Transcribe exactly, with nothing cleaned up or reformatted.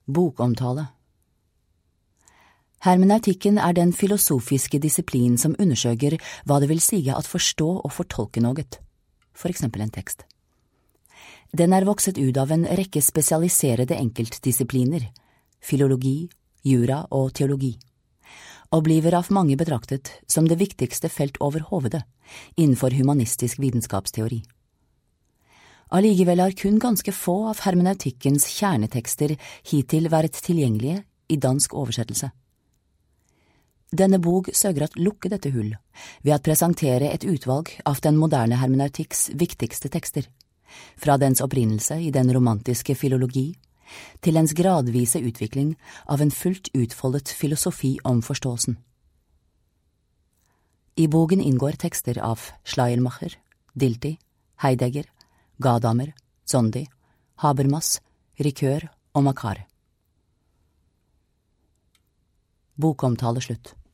Bokomtale. Hermeneutikken er den filosofiske disiplin som undersøker hva det vil sige at forstå og fortolke noget, for eksempel en tekst. Den er vokset ut av en rekke spesialiserede enkeltdisipliner, filologi, jura og teologi, og bliver av mange betraktet som det viktigste felt overhovedet innenfor humanistisk vitenskapsteori. Allikevel har kun ganske få av hermeneutikkens kjernetekster hittil vært tilgjengelige i dansk oversettelse. Denne bok søker at lukke dette hull ved at presentere et utvalg av den moderne hermeneutikks viktigste tekster, fra dens opprinnelse i den romantiske filologi til dens gradvise utvikling av en fullt utfoldet filosofi om forståelsen. I boken inngår tekster av Schleiermacher, Dilthey, Heidegger, Gadamer, Zondi, Habermas, Ricoeur og Macquart. Bokomtale slutt.